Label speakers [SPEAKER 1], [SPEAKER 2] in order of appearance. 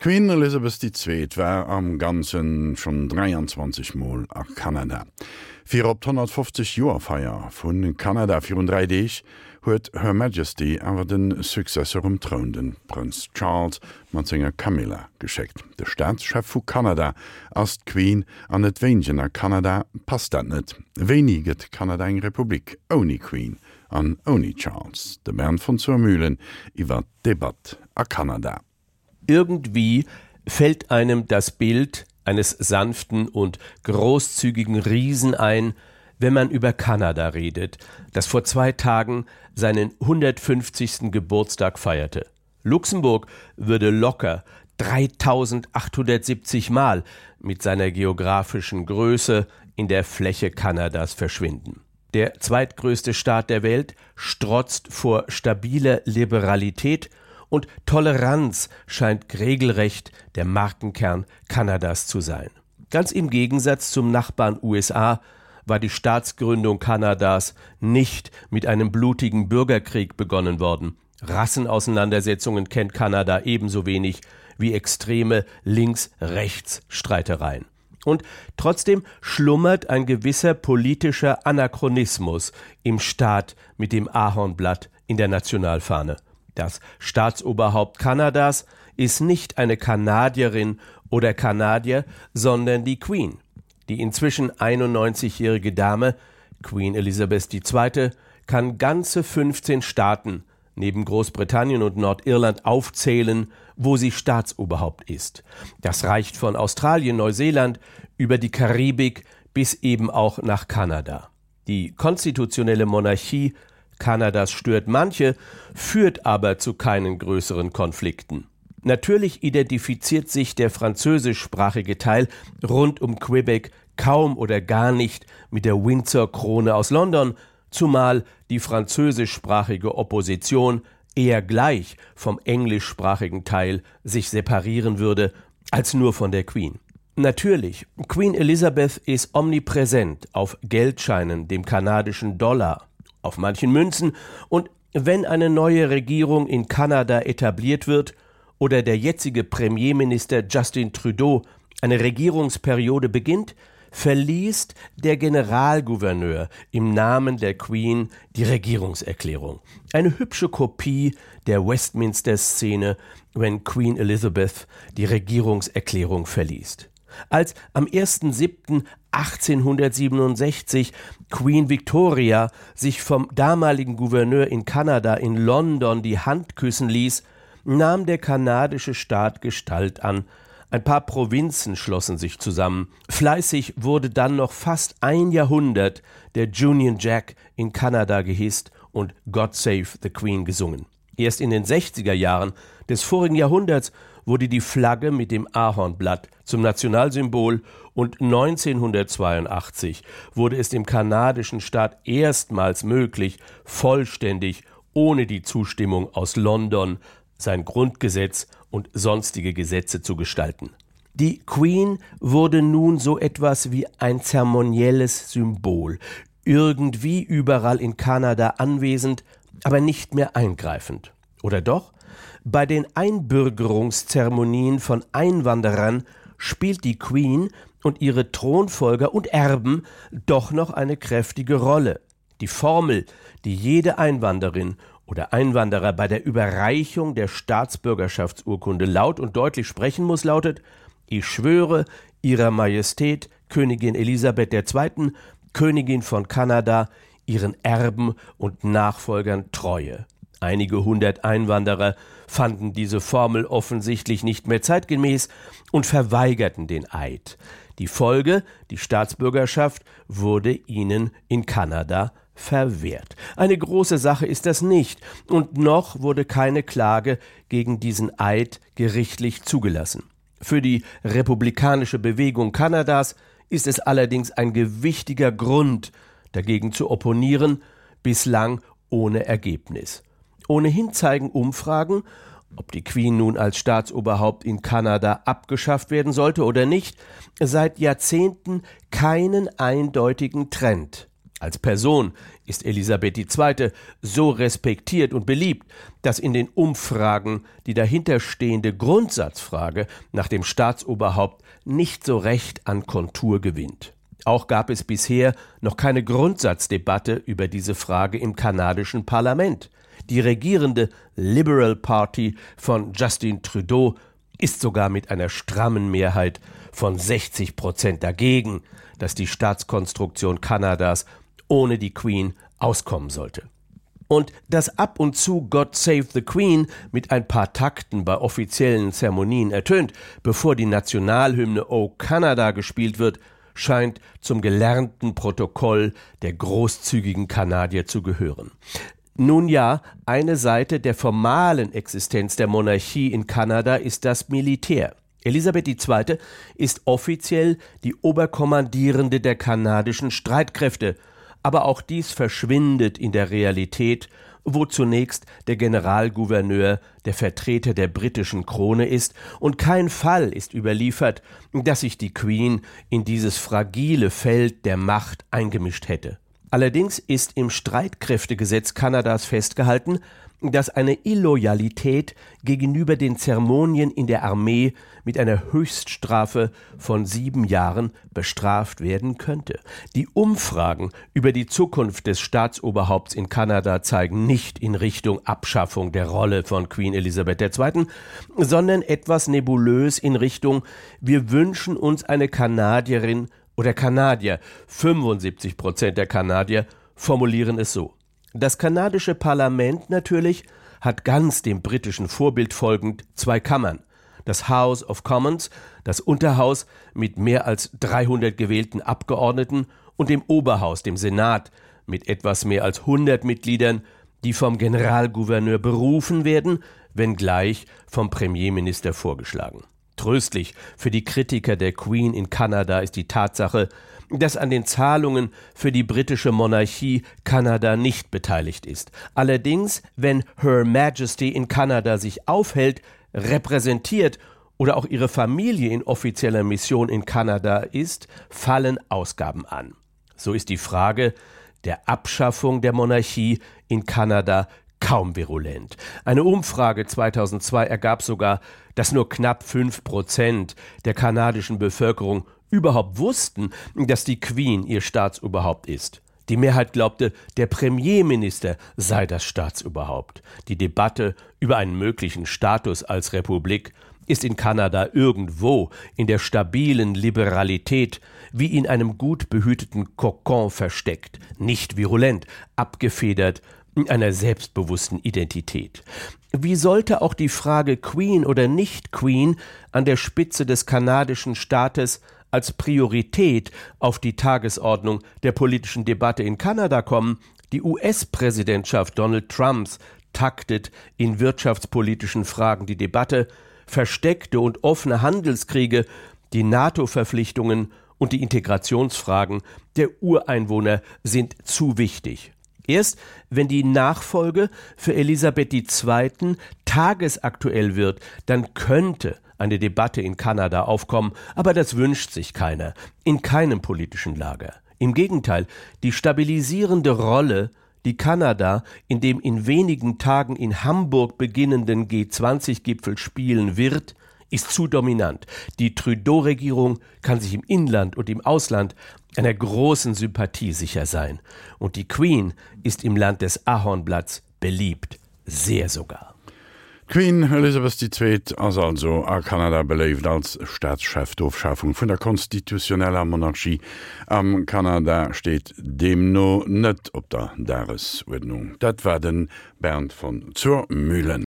[SPEAKER 1] Queen Elizabeth II war am ganzen schon 23 Mal a Kanada. Für op 150 Joerfeier vun Kanada 34 huet Her Majesty awer den Successor Thron, den Prinz Charles mat senger Camilla gescheckt. De Staatschef vu Kanada ass Queen an et Wengener Kanada passt dat net. Weniget Kanada eng Republik oni Queen an oni Charles. De Bernd von Zurmühlen iwwer Debatt a Kanada.
[SPEAKER 2] Irgendwie fällt einem das Bild eines sanften und großzügigen Riesen ein, wenn man über Kanada redet, das vor 2 Tagen seinen 150. Geburtstag feierte. Luxemburg würde locker 3870 Mal mit seiner geografischen Größe in der Fläche Kanadas verschwinden. Der zweitgrößte Staat der Welt strotzt vor stabiler Liberalität und Toleranz scheint regelrecht der Markenkern Kanadas zu sein. Ganz im Gegensatz zum Nachbarn USA war die Staatsgründung Kanadas nicht mit einem blutigen Bürgerkrieg begonnen worden. Rassenauseinandersetzungen kennt Kanada ebenso wenig wie extreme Links-Rechts-Streitereien. Und trotzdem schlummert ein gewisser politischer Anachronismus im Staat mit dem Ahornblatt in der Nationalfahne. Das Staatsoberhaupt Kanadas ist nicht eine Kanadierin oder Kanadier, sondern die Queen. Die inzwischen 91-jährige Dame, Queen Elizabeth II., kann ganze 15 Staaten neben Großbritannien und Nordirland aufzählen, wo sie Staatsoberhaupt ist. Das reicht von Australien, Neuseeland über die Karibik bis eben auch nach Kanada. Die konstitutionelle Monarchie Kanadas stört manche, führt aber zu keinen größeren Konflikten. Natürlich identifiziert sich der französischsprachige Teil rund um Quebec kaum oder gar nicht mit der Windsor-Krone aus London, zumal die französischsprachige Opposition eher gleich vom englischsprachigen Teil sich separieren würde, als nur von der Queen. Natürlich, Queen Elizabeth ist omnipräsent auf Geldscheinen, dem kanadischen Dollar, auf manchen Münzen, und wenn eine neue Regierung in Kanada etabliert wird oder der jetzige Premierminister Justin Trudeau eine Regierungsperiode beginnt, verliest der Generalgouverneur im Namen der Queen die Regierungserklärung. Eine hübsche Kopie der Westminster-Szene, wenn Queen Elizabeth die Regierungserklärung verliest. Als am 1.7.1867 Queen Victoria sich vom damaligen Gouverneur in Kanada in London die Hand küssen ließ, nahm der kanadische Staat Gestalt an. Ein paar Provinzen schlossen sich zusammen. Fleißig wurde dann noch fast 1 Jahrhundert der Union Jack in Kanada gehisst und God Save the Queen gesungen. Erst in den 60er Jahren des vorigen Jahrhunderts wurde die Flagge mit dem Ahornblatt zum Nationalsymbol und 1982 wurde es dem kanadischen Staat erstmals möglich, vollständig ohne die Zustimmung aus London sein Grundgesetz und sonstige Gesetze zu gestalten. Die Queen wurde nun so etwas wie ein zeremonielles Symbol, irgendwie überall in Kanada anwesend, aber nicht mehr eingreifend. Oder doch? Bei den Einbürgerungszeremonien von Einwanderern spielt die Queen und ihre Thronfolger und Erben doch noch eine kräftige Rolle. Die Formel, die jede Einwanderin oder Einwanderer bei der Überreichung der Staatsbürgerschaftsurkunde laut und deutlich sprechen muss, lautet: Ich schwöre Ihrer Majestät Königin Elisabeth II., Königin von Kanada, ihren Erben und Nachfolgern Treue. Einige 100 Einwanderer fanden diese Formel offensichtlich nicht mehr zeitgemäß und verweigerten den Eid. Die Folge, die Staatsbürgerschaft, wurde ihnen in Kanada verwehrt. Eine große Sache ist das nicht, und noch wurde keine Klage gegen diesen Eid gerichtlich zugelassen. Für die republikanische Bewegung Kanadas ist es allerdings ein gewichtiger Grund, dagegen zu opponieren, bislang ohne Ergebnis. Ohnehin zeigen Umfragen, ob die Queen nun als Staatsoberhaupt in Kanada abgeschafft werden sollte oder nicht, seit Jahrzehnten keinen eindeutigen Trend. Als Person ist Elisabeth II. So respektiert und beliebt, dass in den Umfragen die dahinterstehende Grundsatzfrage nach dem Staatsoberhaupt nicht so recht an Kontur gewinnt. Auch gab es bisher noch keine Grundsatzdebatte über diese Frage im kanadischen Parlament. Die regierende Liberal Party von Justin Trudeau ist sogar mit einer strammen Mehrheit von 60% dagegen, dass die Staatskonstruktion Kanadas ohne die Queen auskommen sollte. Und dass ab und zu God Save the Queen mit ein paar Takten bei offiziellen Zeremonien ertönt, bevor die Nationalhymne O Canada gespielt wird, scheint zum gelernten Protokoll der großzügigen Kanadier zu gehören. Nun ja, eine Seite der formalen Existenz der Monarchie in Kanada ist das Militär. Elisabeth II. Ist offiziell die Oberkommandierende der kanadischen Streitkräfte, aber auch dies verschwindet in der Realität, wo zunächst der Generalgouverneur der Vertreter der britischen Krone ist, und kein Fall ist überliefert, dass sich die Queen in dieses fragile Feld der Macht eingemischt hätte. Allerdings ist im Streitkräftegesetz Kanadas festgehalten, dass eine Illoyalität gegenüber den Zeremonien in der Armee mit einer Höchststrafe von 7 Jahren bestraft werden könnte. Die Umfragen über die Zukunft des Staatsoberhaupts in Kanada zeigen nicht in Richtung Abschaffung der Rolle von Queen Elizabeth II., sondern etwas nebulös in Richtung: Wir wünschen uns eine Kanadierin oder Kanadier. 75% der Kanadier formulieren es so. Das kanadische Parlament natürlich hat ganz dem britischen Vorbild folgend 2 Kammern. Das House of Commons, das Unterhaus mit mehr als 300 gewählten Abgeordneten, und dem Oberhaus, dem Senat, mit etwas mehr als 100 Mitgliedern, die vom Generalgouverneur berufen werden, wenngleich vom Premierminister vorgeschlagen. Tröstlich für die Kritiker der Queen in Kanada ist die Tatsache, dass an den Zahlungen für die britische Monarchie Kanada nicht beteiligt ist. Allerdings, wenn Her Majesty in Kanada sich aufhält, repräsentiert oder auch ihre Familie in offizieller Mission in Kanada ist, fallen Ausgaben an. So ist die Frage der Abschaffung der Monarchie in Kanada kaum virulent. Eine Umfrage 2002 ergab sogar, dass nur knapp 5% der kanadischen Bevölkerung überhaupt wussten, dass die Queen ihr Staatsoberhaupt ist. Die Mehrheit glaubte, der Premierminister sei das Staatsoberhaupt. Die Debatte über einen möglichen Status als Republik ist in Kanada irgendwo in der stabilen Liberalität wie in einem gut behüteten Kokon versteckt, nicht virulent, abgefedert in einer selbstbewussten Identität. Wie sollte auch die Frage Queen oder nicht Queen an der Spitze des kanadischen Staates als Priorität auf die Tagesordnung der politischen Debatte in Kanada kommen? Die US-Präsidentschaft Donald Trumps taktet in wirtschaftspolitischen Fragen die Debatte. Versteckte und offene Handelskriege, die NATO-Verpflichtungen und die Integrationsfragen der Ureinwohner sind zu wichtig. Erst wenn die Nachfolge für Elisabeth II. Tagesaktuell wird, dann könnte eine Debatte in Kanada aufkommen, aber das wünscht sich keiner, in keinem politischen Lager. Im Gegenteil, die stabilisierende Rolle, die Kanada in dem in wenigen Tagen in Hamburg beginnenden G20-Gipfel spielen wird, ist zu dominant. Die Trudeau-Regierung kann sich im Inland und im Ausland einer großen Sympathie sicher sein. Und die Queen ist im Land des Ahornblatts beliebt, sehr sogar.
[SPEAKER 1] Queen Elizabeth II. Also a Kanada beleeft als Staatschef d'Ofschaffung vun der konstitutioneller Monarchie am Kanada steht demno net op der Dagesordnung. Dat war den Bernd von zur Mühlen.